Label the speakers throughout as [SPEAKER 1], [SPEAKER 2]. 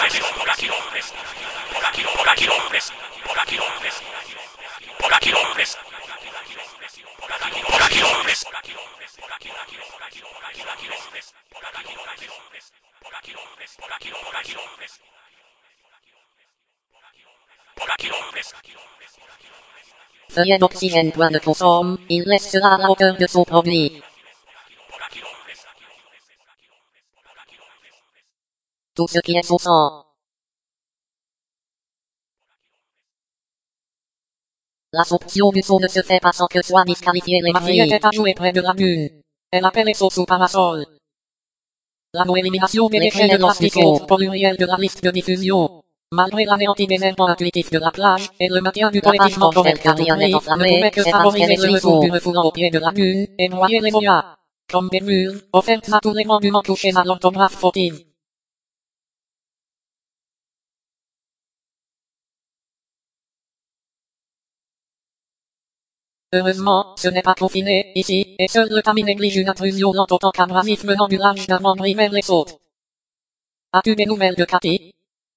[SPEAKER 1] Feuillet d'oxygène point de consomme, il restera à la hauteur de son produit. Tout ce qui est son sang. L'absorption du son ne se fait pas sans que soient disqualifiées les
[SPEAKER 2] Ma fille
[SPEAKER 1] filles.
[SPEAKER 2] était à jouer près de la dune. Elle appelait son sous parasol. La non-élimination des déchets de plastique est au pluriel de la liste de diffusion. Malgré l'anéanti-désherbant intuitif de la plage et le maintien du politiquement correct à tout prix, ne pouvait que favoriser le retour du refoulant au pied de la dune et noyer les voyas. Comme des murs, offertes à tous les monuments touchés à l'orthographe fautive. Heureusement, ce n'est pas confiné, ici, et seul le tamis néglige une intrusion lente autant qu'abrasif venant du large d'un membris vers les sautes. As-tu des nouvelles de Cathy?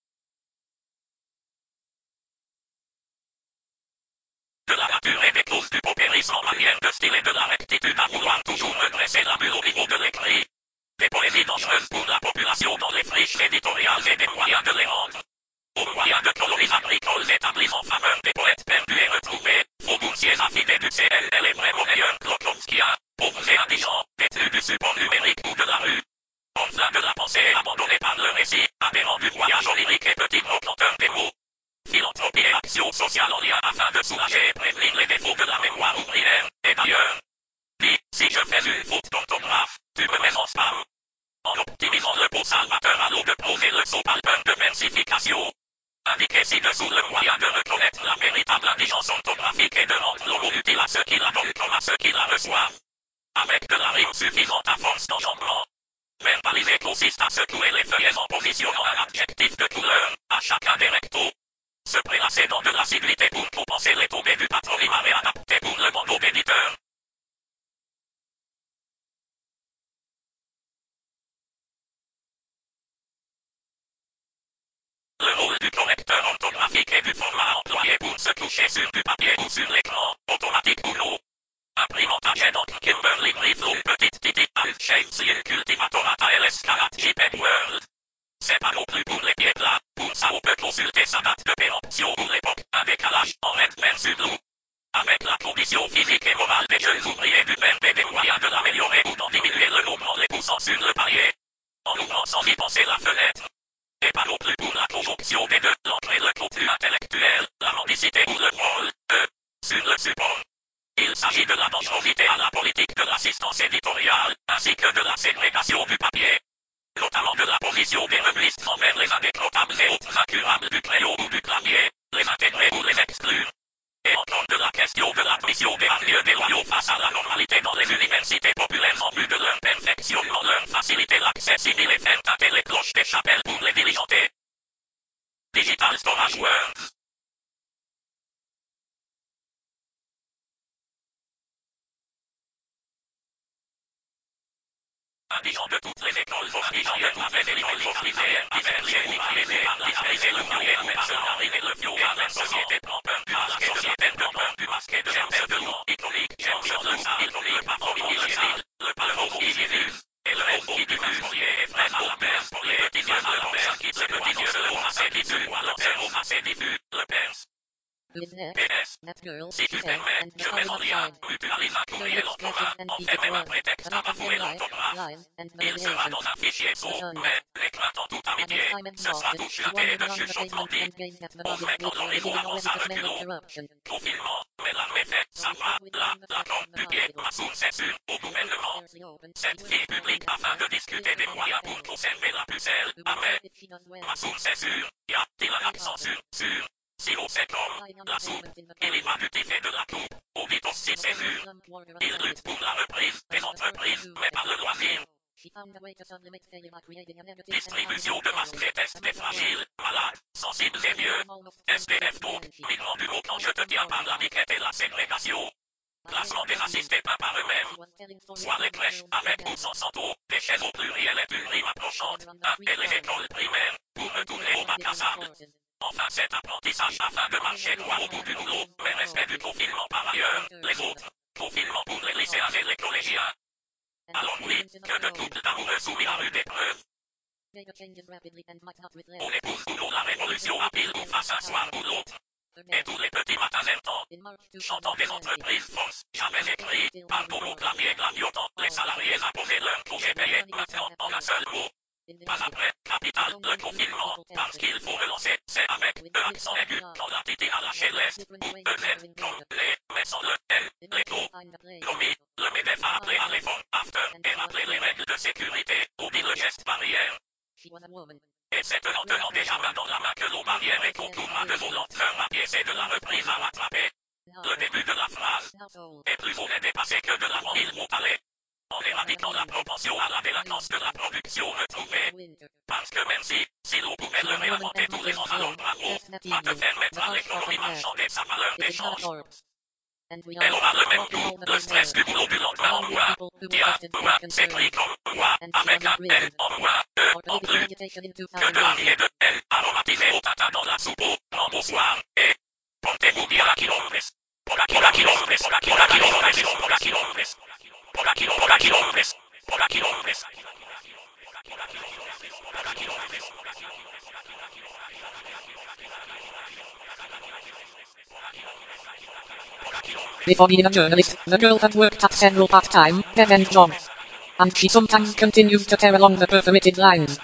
[SPEAKER 3] De la nature et des causes du paupérisme en manière de style et de la rectitude à vouloir toujours me dresser la bulle au niveau de l'écrit. Des poésies dangereuses pour la population dans les friches éditoriales et des moyens de les rendre. Au moyen de colonies agricoles établies en faveur des poètes perdus et retrouvés, fauboursiers affidés du CLL et Brémonnéens Klokowskia, pauvres et indigents, vêtus du support numérique ou de la rue. Enfin de la pensée abandonnée par le récit, adhérents du voyage onirique et petit gros planteur des mots. Philanthropie et action sociale en lien afin de soulager et prévenir les défauts de la mémoire ouvrière, et d'ailleurs. Dis, si je fais une faute d'orthographe, tu me mets en spam. En optimisant le pot salvateur à l'eau de prose et le sopalpin de versification. Indiquez ci-dessous le moyen de reconnaître la véritable indigence orthographique et de rendre l'eau utile à ceux qui la donnent comme à ceux qui la reçoivent. Avec de la rime suffisante à force d'enjambement. Verbaliser consiste à secouer les feuillets en positionnant un adjectif de couleur, à chacun des rectos. Se prélasser dans de l'assiduité pour compenser les tombées du patronyme et adapter pour le bandeau d'éditeur. Le rôle du correcteur orthographique et du format employé pour se coucher sur du papier ou sur l'écran, automatique ou non. Imprimante à jet d'encre Kimberly Briflow petite titi Alt Shave Seal Cultivatorata LS Carat JPEG World. C'est pas non plus pour les pieds plats, pour ça on peut consulter sa date de péremption pour l'époque, un décalage en red versus blue. Avec la condition physique et morale des jeunes ouvriers du verbe et des moyens de l'améliorer ou d'en diminuer le nombre en les poussant sur le palier. En ouvrant sans y penser la fenêtre. Et pas non plus pour la conjonction des deux, l'encre et le contenu intellectuel, la mendicité ou le rôle, sur le support. Il s'agit de la dangerosité à la politique de l'assistance éditoriale, ainsi que de la ségrégation du papier. Notamment de la position des revuistes envers les indécrottables et autres incurables du crayon ou du clavier, les intégrer ou les exclure. Et encore de la question de l'admission des hargneux déloyaux face à la normalité dans les universités populaires en vue de leur perfectionnement, leur faciliter l'accès civil et faire tâter les cloches des chapelles pour les diligenter. Digital Storage Words. Indigents de toutes les écoles, indigents de toutes les écoles, divers, diversifiés par l'israélien, le vieux, mercenaire et le vieux, à la société propre du masque et de la peine de peur du masque et de germe de nom, iconique, germe sur le sang, iconique, parfumé, le style, le parfum qui diffuse, et le reste qui diffuse, et frère à la perse, pour les petits yeux de la perse, qui se petits yeux de l'eau assez diffus, le perse assez diffus, le perse. PS. Si tu permets, je mets en lien, mutualise un courriel en commun, enferme un prétexte à bafouer l'orthographe. Il sera dans un fichier son, mais, l'éclatant tout amitié, ce sera tout chuté de chuchotement dit. On fait quand le niveau avance à reculons. Confinement, mais l'armée fait, ça va, là, la compte du pied, Massoum c'est sûr, au gouvernement. Cette fille publique afin de discuter des moyens pour conserver la pucelle, armée. Massoum c'est sûr, y a-t-il un accent sur. Si on sait comme, la soupe, il y va du tifé de la coupe, on dit aussi c'est sûr. Il lutte pour la reprise des entreprises, mais pas le loisir. Distribution de masques et tests des fragiles, malades, sensibles et vieux. SDF donc, migrants du haut quand je te tiens par la niquette et la ségrégation. Placement des assistés peints par eux-mêmes. Soit les crèches, avec ou sans santo, des chaises au pluriel et une rime approchante, et les écoles primaires, pour retourner au incassable. Enfin cet apprentissage afin de marcher droit au bout du rouleau, mais respect du confinement par ailleurs, les autres. Confinement pour les lycéens et les collégiens. Alors oui, que de couple d'amoureux soumis à rude épreuve. On épouse boulot la révolution à pile ou face un soir ou l'autre. Et tous les petits matins aimants, chantant des entreprises fausses, jamais écrits, par au clavier glaviotant, les salariés imposaient leurs congés payés, maintenant en un seul mot. Pas après, capital, le confinement, parce qu'il faut relancer, c'est avec E accent aigu, quand la titi a lâché l'est, ou EZ, comme les, mais sans le L, l'écho, commis, le MEDEF a appelé à l'effort, after, et rappelé les règles de sécurité, oublie le geste barrière. Et c'est tenant déjà main dans la main que l'eau barrière et contourne à de volantes leurs à pied, c'est de la reprise à rattraper. Le début de la phrase est plus on est dépassé que de l'avant il vous parlait. En éradiquant la proportion à la délinquance de la production retrouvée. Parce que même si l'on pouvait le réinventer tous les ans alors bravo, va te faire mettre à l'économie marchande et sa valeur d'échange. Elle aura le même goût, le stress du boulot du lendemain en moi. Dia, moi, s'écrit comme moi, avec un L en moi, E en plus. Que de la et de L aromatisé au tatin dans la soupe en bonsoir, et portez-vous bien la kilomètre. Pour la kilomètre, pour la kilomètre, pour la kilomètre.
[SPEAKER 2] Before being a journalist, the girl had worked at several part-time, dead-end jobs. And she sometimes continued to tear along the perforated lines.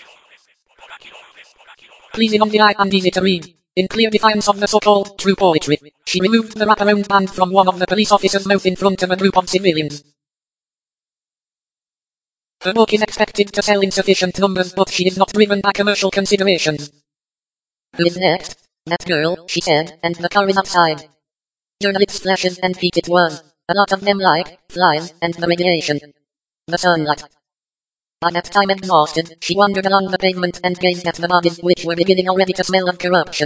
[SPEAKER 2] Pleasing on the eye and easy to read. In clear defiance of the so-called true poetry, she removed the wraparound band from one of the police officers' mouth in front of a group of civilians. Her book is expected to sell in sufficient numbers, but she is not driven by commercial considerations.
[SPEAKER 1] Who is next? That girl, she said, and the car is outside. Journalists flashes and feet it was. A lot of them like flies, and the radiation. The sunlight. By that time exhausted, she wandered along the pavement and gazed at the bodies which were beginning already to smell of corruption.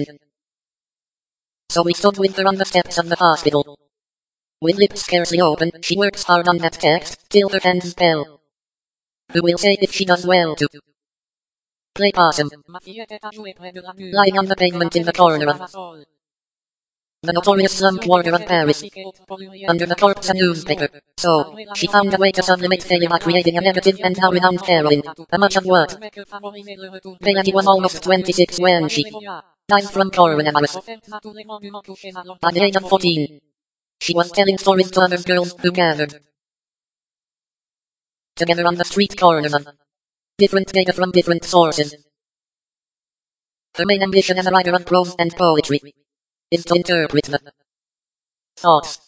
[SPEAKER 1] So we stood with her on the steps of the hospital. With lips scarcely open, she works hard on that text, till her hands fell. Who will say if she does well to play possum? Lying on the pavement in the corner of the notorious slum quarter of Paris. Under the corpse a newspaper. So, she found a way to sublimate failure by creating a negative and now renowned heroine. A much of what? Peggy was almost 26 when she died from coronavirus. By the age of 14, she was telling stories to other girls who gathered together on the street corners of different data from different sources. Her main ambition as a writer of prose and poetry is to interpret the thoughts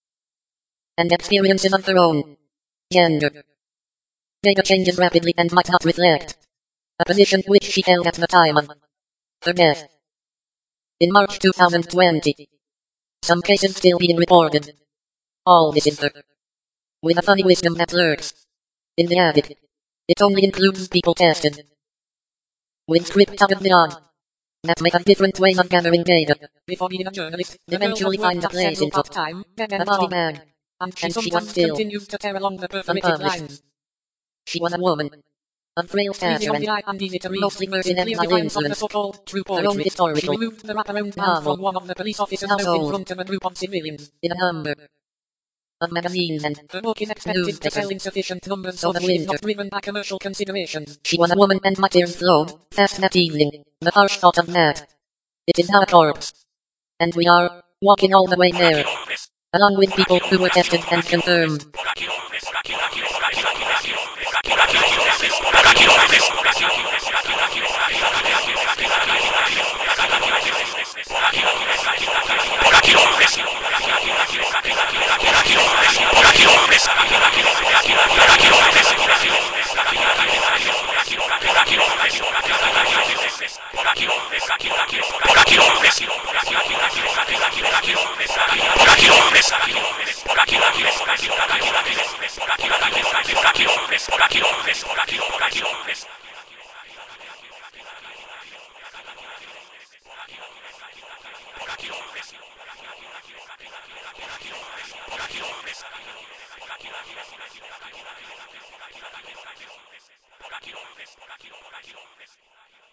[SPEAKER 1] and experiences of their own gender. Data changes rapidly and might not reflect a position which she held at the time of her death. In March 2020, some cases still being reported. All this is there, with a funny wisdom that lurks in the attic. It only includes people tested with script out of the odd that may have different ways of gathering data.
[SPEAKER 2] Before being a journalist,
[SPEAKER 1] Eventually find a place in
[SPEAKER 2] part-time,
[SPEAKER 1] a body bag.
[SPEAKER 2] and she
[SPEAKER 1] And she was
[SPEAKER 2] sometimes
[SPEAKER 1] still
[SPEAKER 2] continued to tear along the perforated
[SPEAKER 1] unpublished.
[SPEAKER 2] lines.
[SPEAKER 1] She was a woman of frail
[SPEAKER 2] Pleasing
[SPEAKER 1] stature
[SPEAKER 2] on the
[SPEAKER 1] and
[SPEAKER 2] eye and easy to read.
[SPEAKER 1] mostly versed in
[SPEAKER 2] In clear
[SPEAKER 1] exile
[SPEAKER 2] defiance of the
[SPEAKER 1] influence.
[SPEAKER 2] so-called true
[SPEAKER 1] Her own
[SPEAKER 2] poetry, she
[SPEAKER 1] historical
[SPEAKER 2] removed the wraparound band
[SPEAKER 1] novel
[SPEAKER 2] from one of the police officers' mouth in
[SPEAKER 1] household
[SPEAKER 2] front of a group of civilians.
[SPEAKER 1] in a number of magazines and
[SPEAKER 2] Her book is expected to
[SPEAKER 1] newspapers.
[SPEAKER 2] sell in sufficient numbers,
[SPEAKER 1] So
[SPEAKER 2] so
[SPEAKER 1] the
[SPEAKER 2] she is not
[SPEAKER 1] winter.
[SPEAKER 2] driven by commercial considerations.
[SPEAKER 1] She was a woman and my tears flowed fast that evening. The harsh thought of that. It is now a corpse. And we are walking all the way there, along with people who were tested and confirmed.
[SPEAKER 3] Por aquí lo ves.